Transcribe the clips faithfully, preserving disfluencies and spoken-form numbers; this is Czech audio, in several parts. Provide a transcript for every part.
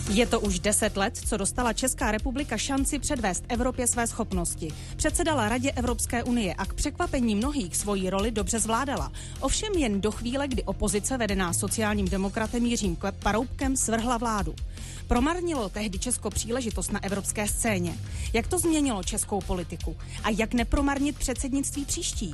Je to už deset let, co dostala Česká republika šanci předvést Evropě své schopnosti. Předsedala Radě Evropské unie a k překvapení mnohých svoji roli dobře zvládala. Ovšem jen do chvíle, kdy opozice vedená sociálním demokratem Jiřím Paroubkem svrhla vládu. Promarnilo tehdy Česko příležitost na evropské scéně. Jak to změnilo českou politiku? A jak nepromarnit předsednictví příští?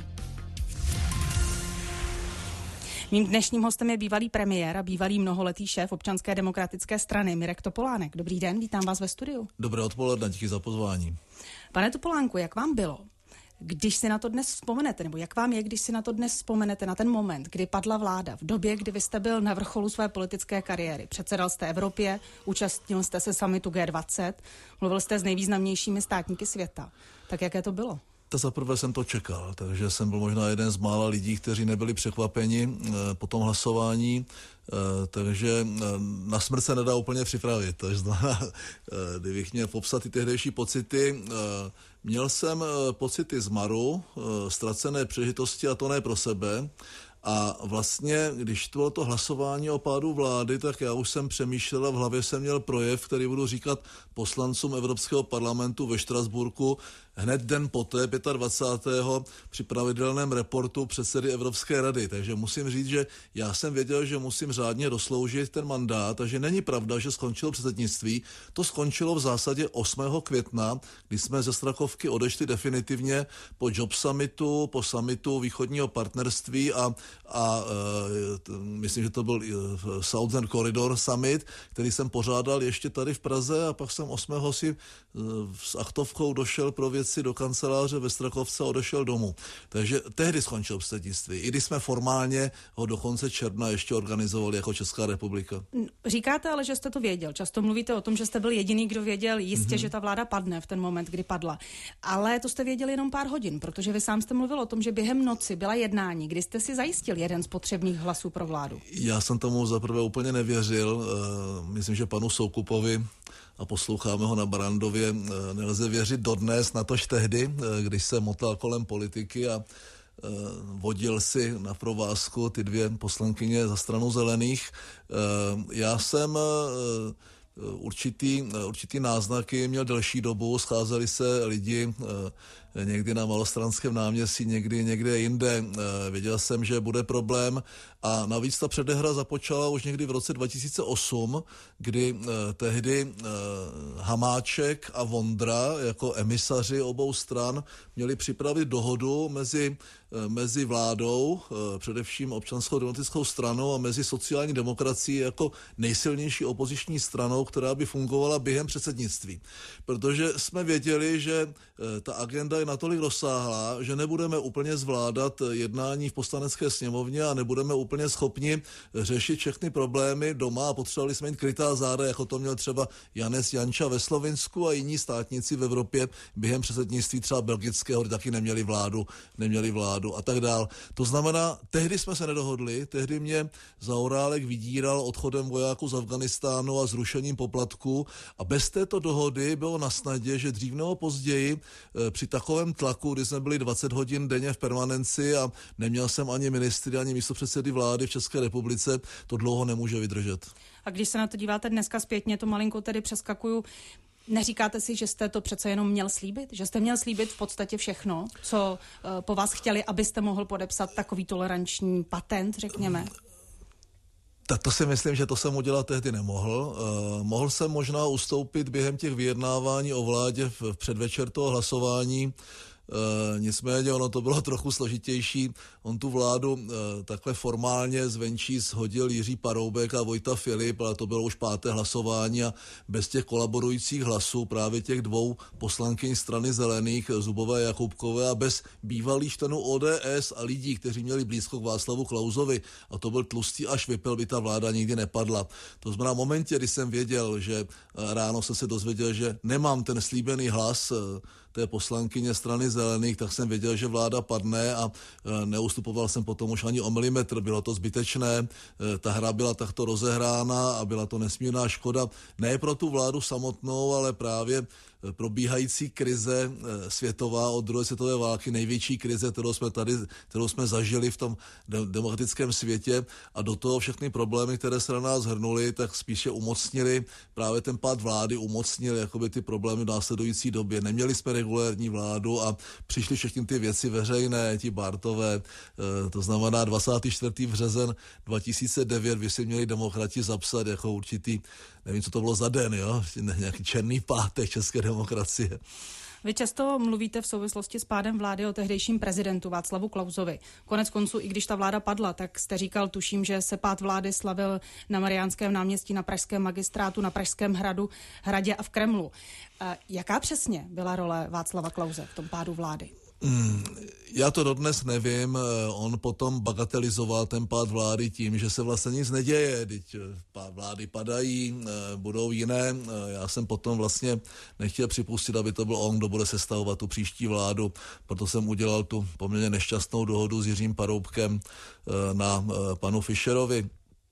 Mým dnešním hostem je bývalý premiér a bývalý mnoholetý šéf Občanské demokratické strany Mirek Topolánek. Dobrý den, vítám vás ve studiu. Dobré odpoledne, díky za pozvání. Pane Topolánku, jak vám bylo, když si na to dnes vzpomenete, nebo jak vám je, když si na to dnes vzpomenete, na ten moment, kdy padla vláda, v době, kdy vy jste byl na vrcholu své politické kariéry, předsedal jste Evropě, účastnil jste se summitu G dvacet, mluvil jste s nejvýznamnějšími státníky světa. Tak jaké to bylo? To zaprvé jsem to čekal, takže jsem byl možná jeden z mála lidí, kteří nebyli překvapeni e, po tom hlasování, e, takže e, na smrt se nedá úplně připravit. Takže znamená, e, kdybych měl popsat ty tehdejší pocity, e, měl jsem e, pocity zmaru, e, ztracené příležitosti a to ne pro sebe. A vlastně, když to bylo to hlasování o pádu vlády, tak já už jsem přemýšlel a v hlavě jsem měl projev, který budu říkat poslancům Evropského parlamentu ve Štrasburku hned den poté, dvacátého pátého při pravidelném reportu předsedy Evropské rady. Takže musím říct, že já jsem věděl, že musím řádně dosloužit ten mandát, takže není pravda, že skončilo předsednictví. To skončilo v zásadě osmého května, kdy jsme ze Strakovky odešli definitivně po Job Summitu, po summitu východního partnerství a a uh, myslím, že to byl uh, Southern Corridor Summit, který jsem pořádal ještě tady v Praze a pak jsem osmého si uh, s aktovkou došel pro věci do kanceláře ve Strakovce a odešel domů. Takže tehdy skončil předsednictví, i když jsme formálně ho do konce června ještě organizovali jako Česká republika. Říkáte ale, že jste to věděl. Často mluvíte o tom, že jste byl jediný, kdo věděl jistě, mm-hmm. že ta vláda padne v ten moment, kdy padla. Ale to jste věděli jenom pár hodin, protože vy sám jste mluvil o tom, že během noci byla jednání, kdy jste si zajistil jeden z potřebných hlasů pro vládu. Já jsem tomu zaprvé úplně nevěřil. Myslím, že panu Soukupovi, a posloucháme ho na Barrandově, nelze věřit dodnes, natož tehdy, když se motal kolem politiky a vodil si na provázku ty dvě poslankyně za stranu zelených. Já jsem určitý, určitý náznaky měl delší dobu, scházeli se lidi někdy na Malostranském náměstí, někdy někde jinde. Věděl jsem, že bude problém a navíc ta předehra započala už někdy v roce dva tisíce osm, kdy tehdy Hamáček a Vondra jako emisaři obou stran měli připravit dohodu mezi, mezi vládou, především Občanskou demokratickou stranou a mezi sociální demokracií jako nejsilnější opoziční stranou, která by fungovala během předsednictví. Protože jsme věděli, že ta agenda je natolik rozsáhlá, že nebudeme úplně zvládat jednání v Poslanecké sněmovně a nebudeme úplně schopni řešit všechny problémy doma a potřebovali jsme mít krytá záda, jako to měl třeba Janez Janša ve Slovinsku a jiní státníci v Evropě během předsednictví třeba belgického, kde taky neměli vládu, neměli vládu a tak dál. To znamená, tehdy jsme se nedohodli, tehdy mě Zaorálek vydíral odchodem vojáků z Afghánistánu a zrušením poplatků a bez této dohody bylo na snadě, že dřív nebo později při takovém tlaku, kdy jsme byli dvacet hodin denně v permanenci a neměl jsem ani ministry, ani místopředsedy vlády v České republice, to dlouho nemůže vydržet. A když se na to díváte dneska zpětně, to malinko tedy přeskakuju, neříkáte si, že jste to přece jenom měl slíbit? Že jste měl slíbit v podstatě všechno, co uh, po vás chtěli, abyste mohl podepsat takový toleranční patent, řekněme? Tak to si myslím, že to jsem udělat tehdy nemohl. Uh, mohl jsem možná ustoupit během těch vyjednávání o vládě v, v předvečer toho hlasování. Uh, nicméně ono to bylo trochu složitější. On tu vládu uh, takhle formálně zvenčí shodil Jiří Paroubek a Vojta Filip, ale to bylo už páté hlasování a bez těch kolaborujících hlasů právě těch dvou poslankyň strany zelených, Zubové a Jakubkové, a bez bývalých členů O D S a lidí, kteří měli blízko k Václavu Klausovi, a to byl Tlustý a Švipel, by ta vláda nikdy nepadla. To znamená, v momentě, kdy jsem věděl, že ráno jsem se dozvěděl, že nemám ten slíbený hlas té poslankyně strany zelených, tak jsem věděl, že vláda padne a neustupoval jsem potom už ani o milimetr. Bylo to zbytečné, ta hra byla takto rozehrána a byla to nesmírná škoda ne pro tu vládu samotnou, ale právě probíhající krize světová od druhé světové války, největší krize, kterou jsme tady, kterou jsme zažili v tom demokratickém světě, a do toho všechny problémy, které se na nás hrnuly, tak spíše umocnili právě ten pád vlády, umocnili jakoby ty problémy v následující době. Neměli jsme regulérní vládu a přišly všechny ty věci veřejné, ti Bártové, to znamená dvacátého čtvrtého březen dva tisíce devět, vy si měli demokrati zapsat jako určitý, nevím, co to bylo za den, jo? Nějaký černý pátek české demokracie. Vy často mluvíte v souvislosti s pádem vlády o tehdejším prezidentu Václavu Klausovi. Konec konců, i když ta vláda padla, tak jste říkal, tuším, že se pád vlády slavil na Mariánském náměstí, na pražském magistrátu, na Pražském hradu, hradě a v Kremlu. Jaká přesně byla role Václava Klause v tom pádu vlády? Hmm, já to dodnes nevím. On potom bagatelizoval ten pád vlády tím, že se vlastně nic neděje. Teď vlády padají, budou jiné. Já jsem potom vlastně nechtěl připustit, aby to byl on, kdo bude sestavovat tu příští vládu. Proto jsem udělal tu poměrně nešťastnou dohodu s Jiřím Paroubkem na panu Fischerovi,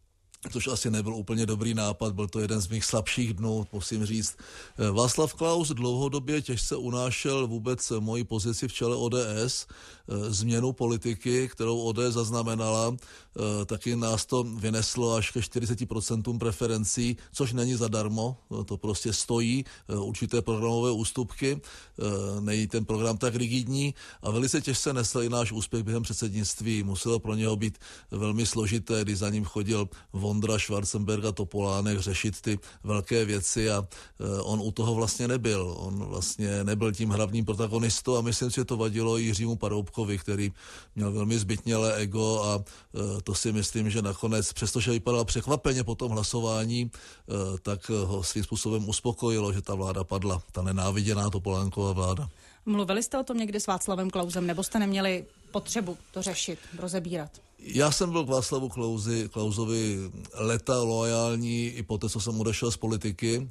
což asi nebyl úplně dobrý nápad, byl to jeden z mých slabších dnů, musím říct. Václav Klaus dlouhodobě těžce unášel vůbec moji pozici v čele O D S, změnu politiky, kterou O D S zaznamenala, taky nás to vyneslo až ke čtyřicet procent preferencí, což není zadarmo, to prostě stojí určité programové ústupky, není ten program tak rigidní a velice těžce nesl i náš úspěch během předsednictví. Muselo pro něho být velmi složité, když za ním chodil Vondra, Schwarzenberg a Topolánek řešit ty velké věci a on u toho vlastně nebyl. On vlastně nebyl tím hlavním protagonistou a myslím si, že to vadilo i Jiřímu Paroubkovi, který měl velmi zbytnělé ego a to si myslím, že nakonec, přestože vypadal překvapeně po tom hlasování, tak ho svým způsobem uspokojilo, že ta vláda padla, ta nenáviděná Topolánková vláda. Mluvili jste o tom někdy s Václavem Klausem, nebo jste neměli potřebu to řešit, rozebírat? Já jsem byl k Václavu Klausi, Klausovi leta loajální i poté, co jsem odešel z politiky.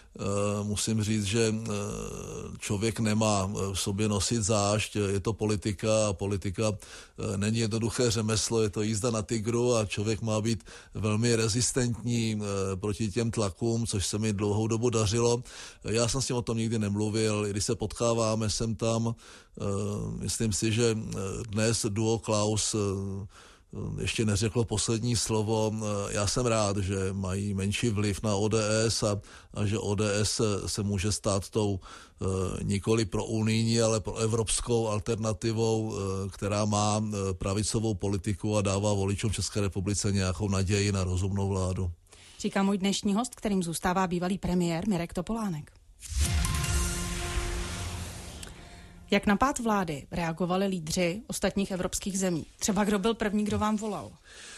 Musím říct, že člověk nemá v sobě nosit zášť, je to politika a politika není jednoduché řemeslo, je to jízda na tygru a člověk má být velmi rezistentní proti těm tlakům, což se mi dlouhou dobu dařilo. Já jsem s tím o tom nikdy nemluvil, když se potkáváme sem tam, myslím si, že dnes duo Klaus ještě neřeklo poslední slovo. Já jsem rád, že mají menší vliv na O D S a, a že O D S se může stát tou nikoli pro unijní, ale pro evropskou alternativou, která má pravicovou politiku a dává voličům České republice nějakou naději na rozumnou vládu. Říká můj dnešní host, kterým zůstává bývalý premiér Mirek Topolánek. Jak na pád vlády reagovali lídři ostatních evropských zemí? Třeba kdo byl první, kdo vám volal?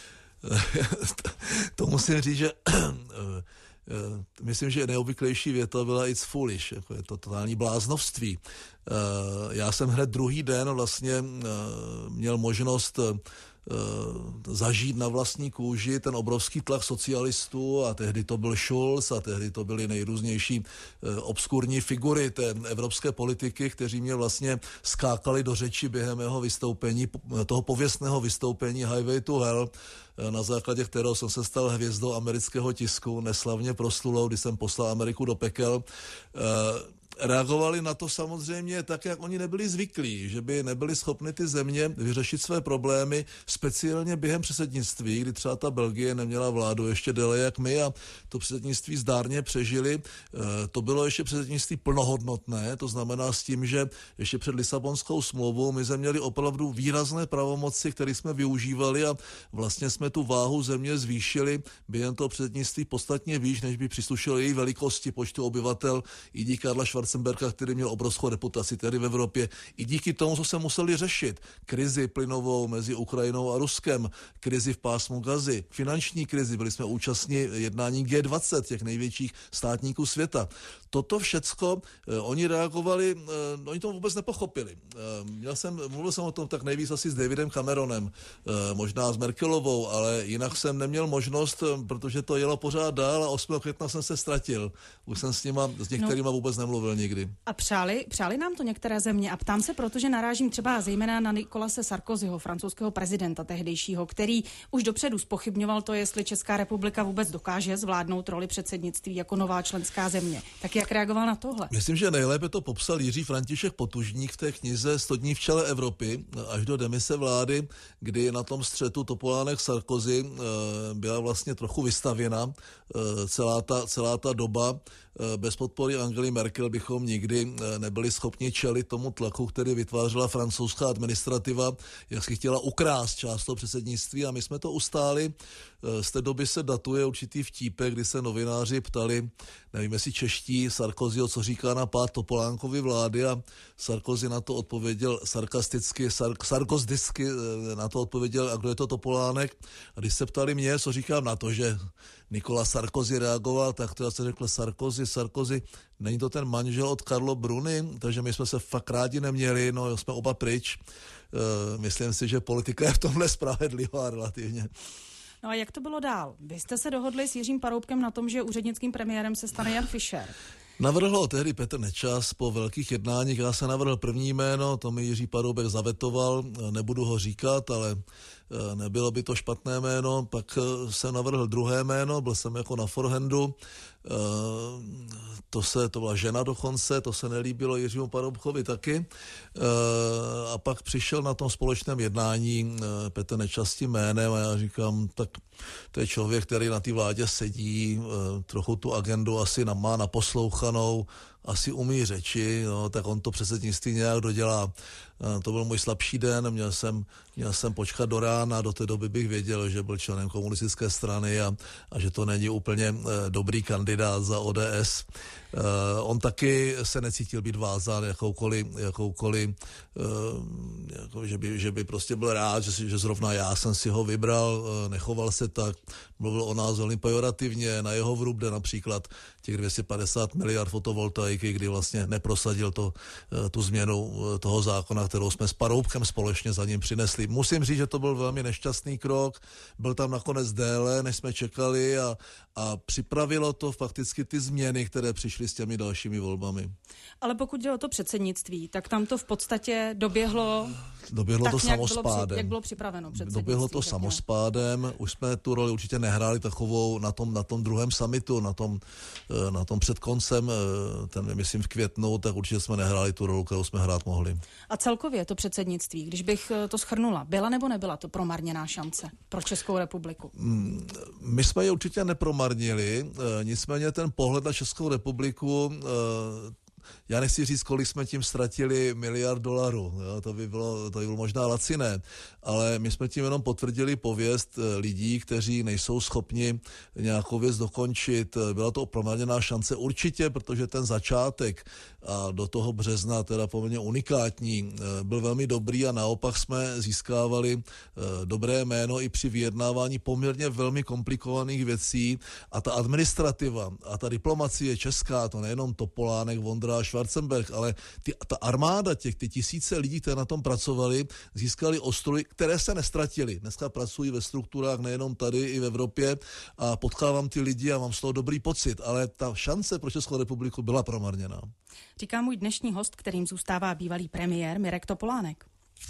To musím říct, že myslím, že neobvyklejší věta byla it's foolish, jako je to totální bláznovství. Já jsem hned druhý den vlastně měl možnost zažít na vlastní kůži ten obrovský tlak socialistů a tehdy to byl Schulz a tehdy to byly nejrůznější obskurní figury té evropské politiky, kteří mě vlastně skákali do řeči během mého vystoupení, toho pověstného vystoupení Highway to Hell, na základě kterého jsem se stal hvězdou amerického tisku, neslavně proslulou, když jsem poslal Ameriku do pekel. Reagovali na to samozřejmě tak, jak oni nebyli zvyklí, že by nebyli schopni ty země vyřešit své problémy, speciálně během předsednictví, kdy třeba ta Belgie neměla vládu ještě déle jak my a to předsednictví zdárně přežili. To bylo ještě předsednictví plnohodnotné, to znamená s tím, že ještě před Lisabonskou smlouvou my jsme měli opravdu výrazné pravomoci, které jsme využívali a vlastně jsme tu váhu země zvýšili během toho předsednictví podstatně výš, než by příslušelo její velikosti, počtu obyvatel, i díky Karla Schwarzenberga, který měl obrovskou reputaci tady v Evropě, i díky tomu, co se museli řešit. Krizi plynovou mezi Ukrajinou a Ruskem, krizi v pásmu Gazy, finanční krizi, byli jsme účastní jednání G dvacet, těch největších státníků světa. Toto všecko, eh, oni reagovali, eh, oni to vůbec nepochopili. Eh, měl jsem, mluvil jsem o tom tak nejvíc asi s Davidem Cameronem, eh, možná s Merkelovou, ale jinak jsem neměl možnost, eh, protože to jelo pořád dál a osmého května jsem se ztratil. Už jsem s nima, s některýma no. vůbec nemluvil nikdy. A přáli, přáli nám to některé země a ptám se, protože narážím třeba zejména na Nicolase Sarkozyho, francouzského prezidenta tehdejšího, který už dopředu zpochybňoval to, jestli Česká republika vůbec dokáže zvládnout roli předsednictví jako nová členská země. Tak jak reagoval na tohle? Myslím, že nejlépe to popsal Jiří František Potužník v té knize sto dní v čele Evropy až do demise vlády, kdy na tom střetu Topolánek-Sarkozy byla vlastně trochu vystavěna celá ta, celá ta doba. Bez podpory Angely Merkel bychom nikdy nebyli schopni čelit tomu tlaku, který vytvářela francouzská administrativa, jak si chtěla ukrást část toho předsednictví, a my jsme to ustáli. Z té doby se datuje určitý vtípek, kdy se novináři ptali, nevím jestli čeští, Sarkozyho, co říká na pád Topolánkovy vlády, a Sarkozy na to odpověděl sarkasticky, sar, sarkozdicky na to odpověděl, a kdo je to Topolánek? A když se ptali mě, co říkám na to, že Nikola Sarkozy reagoval, tak to já se řekl Sarkozy, Sarkozy, není to ten manžel od Karlo Bruny, takže my jsme se fakt rádi neměli, no jsme oba pryč. E, myslím si, že politika je v tomhle spravedlivá relativně. No a jak to bylo dál? Vy jste se dohodli s Jiřím Paroubkem na tom, že úřednickým premiérem se stane Jan Fischer. Navrhl ho tehdy Petr Nečas po velkých jednáních. Já jsem navrhl první jméno, to mi Jiří Paroubek zavetoval, nebudu ho říkat, ale nebylo by to špatné jméno. Pak jsem navrhl druhé jméno, byl jsem jako na forehandu. To se, to byla žena dokonce, to se nelíbilo Jiřímu Paroubkovi taky. A pak přišel na tom společném jednání Petr Nečas s tím jménem a já říkám, tak to je člověk, který na té vládě sedí, trochu tu agendu asi má naposlouchanou, asi umí řeči, no, tak on to předsednictví nějak dodělá. To byl můj slabší den, měl jsem, měl jsem počkat do rána, do té doby bych věděl, že byl členem komunistické strany a, a že to není úplně e, dobrý kandidát za O D S. E, on taky se necítil být vázán jakoukoliv, jakoukoliv e, jako, že, by, že by prostě byl rád, že, že zrovna já jsem si ho vybral, e, nechoval se tak, mluvil o nás velmi pejorativně, na jeho vrub jde například těch dvě stě padesát miliard fotovoltaiky, kdy vlastně neprosadil to, tu změnu toho zákona, kterou jsme s Paroubkem společně za ním přinesli. Musím říct, že to byl velmi nešťastný krok, byl tam nakonec déle, než jsme čekali, a, a připravilo to fakticky ty změny, které přišly s těmi dalšími volbami. Ale pokud jde o to předsednictví, tak tam to v podstatě doběhlo... Doběhlo tak to samospádem. Bylo, jak bylo připraveno předsednictví? Doběhlo to řekněme. samospádem. Už jsme tu roli určitě nehráli takovou na tom, na tom druhém summitu, na tom, na tom před koncem, ten myslím v květnu, tak určitě jsme nehráli tu roli, kterou jsme hrát mohli. A celkově to předsednictví, když bych to shrnula, byla nebo nebyla to promarněná šance pro Českou republiku? My jsme je určitě nepromarnili, nicméně ten pohled na Českou republiku, já nechci říct, kolik jsme tím ztratili miliard dolarů, jo, to by bylo, to by bylo možná laciné, ale my jsme tím jenom potvrdili pověst lidí, kteří nejsou schopni nějakou věc dokončit. Byla to promarněná šance určitě, protože ten začátek a do toho března, teda poměrně unikátní, byl velmi dobrý a naopak jsme získávali dobré jméno i při vyjednávání poměrně velmi komplikovaných věcí, a ta administrativa a ta diplomacie česká, to nejenom Topolánek, Vondra, Schwarzenberg, ale ty, ta armáda těch, ty tisíce lidí, kteří na tom pracovali, získali ostruhy, které se nestratily. Dneska pracují ve strukturách nejenom tady, i v Evropě, a potkávám ty lidi a mám z toho dobrý pocit, ale ta šance pro Českou republiku byla promarněná. Říká můj dnešní host, kterým zůstává bývalý premiér Mirek Topolánek.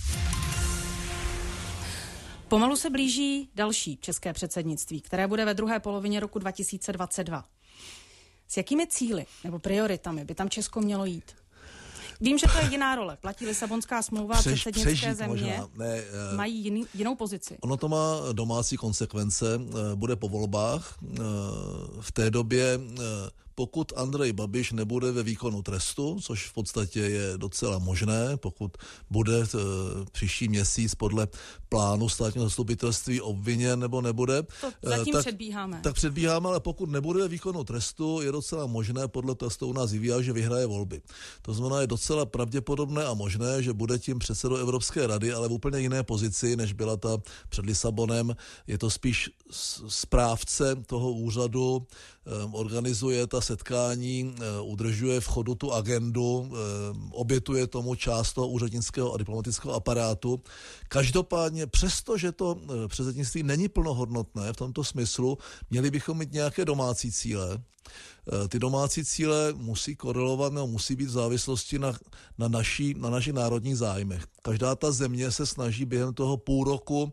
Pomalu se blíží další české předsednictví, které bude ve druhé polovině roku dva tisíce dvacet dva. S jakými cíli nebo prioritami by tam Česko mělo jít? Vím, že to je jiná role. Platí Lisabonská smlouva a předsednické země ne, uh, mají jiný, jinou pozici. Ono to má domácí konsekvence. Uh, bude po volbách. Uh, v té době, uh, pokud Andrej Babiš nebude ve výkonu trestu, což v podstatě je docela možné, pokud bude uh, příští měsíc podle plánu státního zastupitelství obviněn nebo nebude. To zatím tak, předbíháme. Tak předbíháme, ale pokud nebude ve výkonu trestu, je docela možné, podle testu u nás vyvíjá, že vyhraje volby. To znamená, je docela pravděpodobné a možné, že bude tím předsedou Evropské rady, ale v úplně jiné pozici, než byla ta před Lisabonem. Je to spíš správce toho úřadu, organizuje ta setkání, udržuje v chodu tu agendu, obětuje tomu část toho úřednického a diplomatického aparátu. Každopádně, přestože to předsednictví není plnohodnotné v tomto smyslu, měli bychom mít nějaké domácí cíle. Ty domácí cíle musí korelovat nebo musí být v závislosti na, na, naší, na našich národních zájmech. Každá ta země se snaží během toho půl roku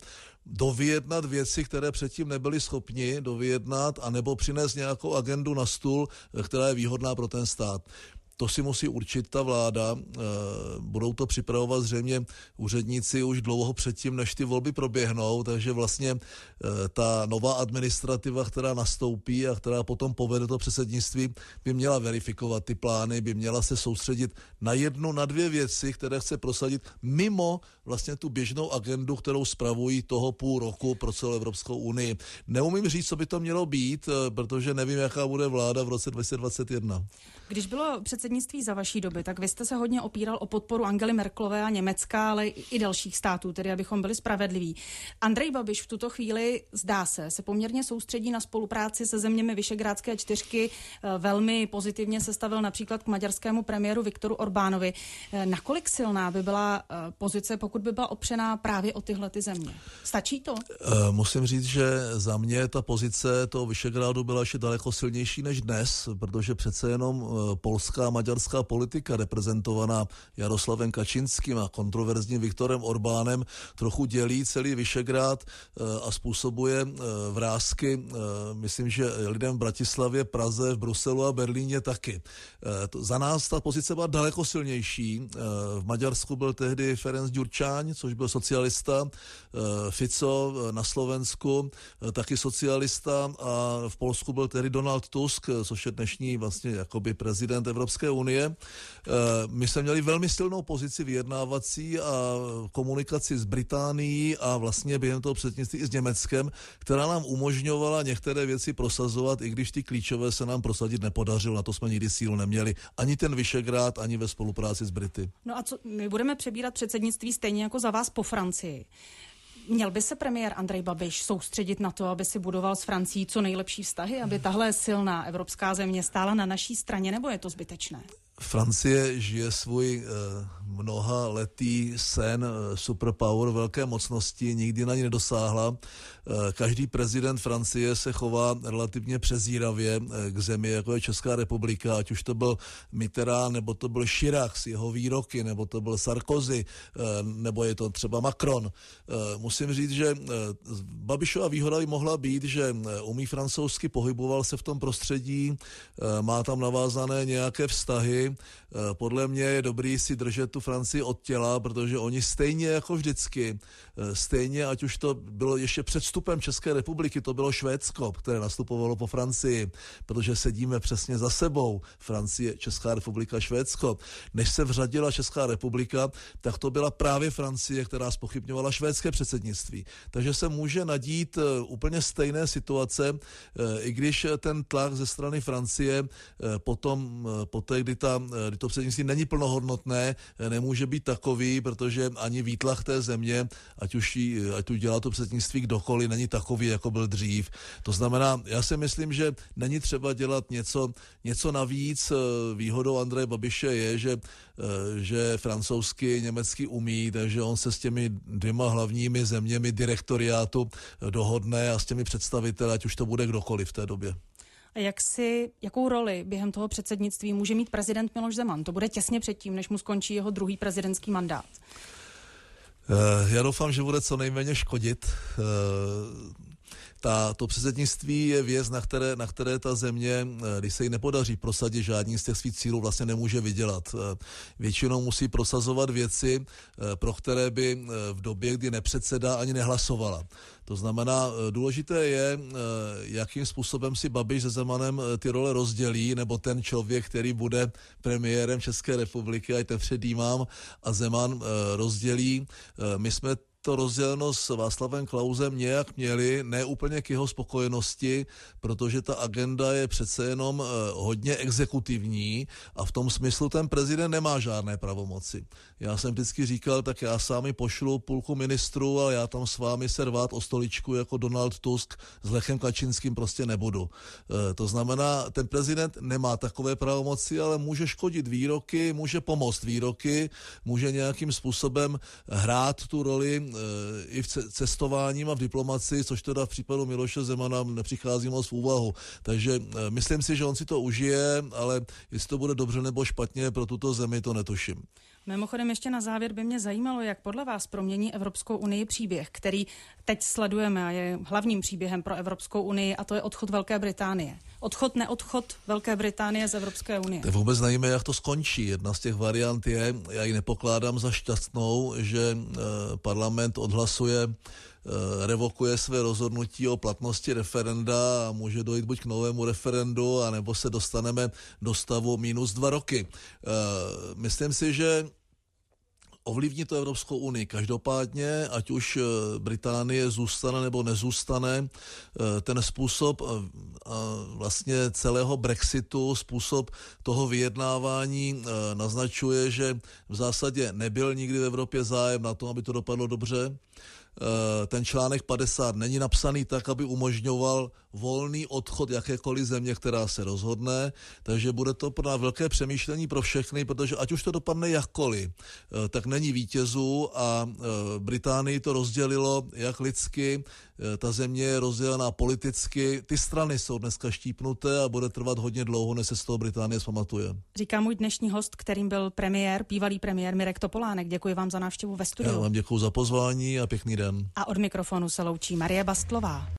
dovyjednat věci, které předtím nebyli schopni dovyjednat, anebo přinést nějakou agendu na stůl, která je výhodná pro ten stát. To si musí určit ta vláda. Budou to připravovat zřejmě úředníci už dlouho předtím, než ty volby proběhnou, takže vlastně ta nová administrativa, která nastoupí a která potom povede to předsednictví, by měla verifikovat ty plány, by měla se soustředit na jednu, na dvě věci, které chce prosadit mimo vlastně tu běžnou agendu, kterou spravují toho půl roku pro celou Evropskou unii. Neumím říct, co by to mělo být, protože nevím, jaká bude vláda v roce dva tisíce dvacet jedna. Když bylo předsednictví za vaší doby, tak vy jste se hodně opíral o podporu Angely Merkelové a Německa, ale i dalších států, tedy abychom byli spravedliví. Andrej Babiš v tuto chvíli, zdá se, se poměrně soustředí na spolupráci se zeměmi Visegrádské čtyřky, velmi pozitivně se stavil například k maďarskému premiéru Viktoru Orbánovi. Nakolik silná by byla pozice, pokud by byla opřená právě o tyhle ty země? Stačí to? Musím říct, že za mě ta pozice toho Visegrádu byla ještě daleko silnější než dnes, protože přece jenom polská a maďarská politika reprezentovaná Jaroslavem Kačinským a kontroverzním Viktorem Orbánem trochu dělí celý Visegrád a způsobuje vrásky, myslím, že lidem v Bratislavě, Praze, v Bruselu a Berlíně taky. Za nás ta pozice byla daleko silnější. V Maďarsku byl tehdy Ferenc Gyurcsány, což byl socialista, Fico na Slovensku, taky socialista, a v Polsku byl tehdy Donald Tusk, což je dnešní vlastně jakoby prezident Evropské unie. My jsme měli velmi silnou pozici vyjednávací a komunikaci s Británií a vlastně během toho předsednictví i s Německem, která nám umožňovala některé věci prosazovat, i když ty klíčové se nám prosadit nepodařilo. Na to jsme nikdy sílu neměli. Ani ten Visegrád, ani ve spolupráci s Brity. No a co, my budeme přebírat předsednictví stejně jako za vás po Francii. Měl by se premiér Andrej Babiš soustředit na to, aby si budoval s Francií co nejlepší vztahy, aby tahle silná evropská země stála na naší straně, nebo je to zbytečné? Francie žije svůj eh, mnohaletý sen eh, superpower, velké mocnosti, nikdy na ní nedosáhla. Eh, každý prezident Francie se chová relativně přezíravě eh, k zemi, jako je Česká republika, ať už to byl Mitterrand, nebo to byl Chirac s jeho výroky, nebo to byl Sarkozy, eh, nebo je to třeba Macron. Eh, musím říct, že eh, Babišova výhoda by mohla být, že eh, umí francouzsky, pohyboval se v tom prostředí, eh, má tam navázané nějaké vztahy. Podle mě je dobrý si držet tu Francii od těla, protože oni stejně jako vždycky, stejně, ať už to bylo ještě před vstupem České republiky, to bylo Švédsko, které nastupovalo po Francii, protože sedíme přesně za sebou, Francie, Česká republika, Švédsko. Než se vřadila Česká republika, tak to byla právě Francie, která zpochybňovala švédské předsednictví. Takže se může nadít úplně stejné situace, i když ten tlak ze strany Francie potom, poté, kdy ta kdy to předsednictví není plnohodnotné, nemůže být takový, protože ani výtlach té země, ať už, jí, ať už dělá to předsednictví kdokoliv, není takový, jako byl dřív. To znamená, já si myslím, že není třeba dělat něco, něco navíc. Výhodou Andreje Babiše je, že, že francouzsky, německy umí, takže on se s těmi dvěma hlavními zeměmi direktoriátu dohodne a s těmi představiteli, ať už to bude kdokoliv v té době. A jak si, jakou roli během toho předsednictví může mít prezident Miloš Zeman? To bude těsně předtím, než mu skončí jeho druhý prezidentský mandát. Já doufám, že bude co nejméně škodit. Ta, to předsednictví je věc, na které, na které ta země, když se jí nepodaří prosadit žádný z těch svých cílů, vlastně nemůže vydělat. Většinou musí prosazovat věci, pro které by v době, kdy nepředsedá, ani nehlasovala. To znamená, důležité je, jakým způsobem si Babiš se Zemanem ty role rozdělí, nebo ten člověk, který bude premiérem České republiky, ať ten předjímám, a Zeman rozdělí. My jsme to rozděleno s Václavem Klausem nějak měli, ne úplně k jeho spokojenosti, protože ta agenda je přece jenom hodně exekutivní a v tom smyslu ten prezident nemá žádné pravomoci. Já jsem vždycky říkal, tak já sami pošlu půlku ministrů, ale já tam s vámi se rvát o stoličku jako Donald Tusk s Lechem Kačinským prostě nebudu. To znamená, ten prezident nemá takové pravomoci, ale může škodit výroky, může pomoct výroky, může nějakým způsobem hrát tu roli i v cestováním a v diplomacii, což teda v případu Miloše Zemana nepřichází moc v úvahu. Takže myslím si, že on si to užije, ale jestli to bude dobře nebo špatně pro tuto zemi, to netuším. Mimochodem ještě na závěr by mě zajímalo, jak podle vás promění Evropskou unii příběh, který teď sledujeme a je hlavním příběhem pro Evropskou unii, a to je odchod Velké Británie. Odchod, neodchod Velké Británie z Evropské unie. To vůbec nevíme, jak to skončí. Jedna z těch variant je, já ji nepokládám za šťastnou, že parlament odhlasuje, revokuje své rozhodnutí o platnosti referenda a může dojít buď k novému referendu, anebo se dostaneme do stavu minus dva roky. Myslím si, že ovlivní to Evropskou unii. Každopádně, ať už Británie zůstane nebo nezůstane, ten způsob vlastně celého Brexitu, způsob toho vyjednávání naznačuje, že v zásadě nebyl nikdy v Evropě zájem na tom, aby to dopadlo dobře. Ten článek padesát není napsaný tak, aby umožňoval volný odchod jakékoliv země, která se rozhodne, takže bude to pro velké přemýšlení pro všechny, protože ať už to dopadne jakkoliv, tak není vítězů a Británii to rozdělilo jak lidsky, ta země je rozdělená politicky, ty strany jsou dneska štípnuté a bude trvat hodně dlouho, než se z toho Británie zpamatuje. Říká můj dnešní host, kterým byl premiér, bývalý premiér Mirek Topolánek. Děkuji vám za návštěvu ve studiu. Já vám děkuji za pozvání a pěkný den. A od mikrofonu se loučí Marie Bastlová.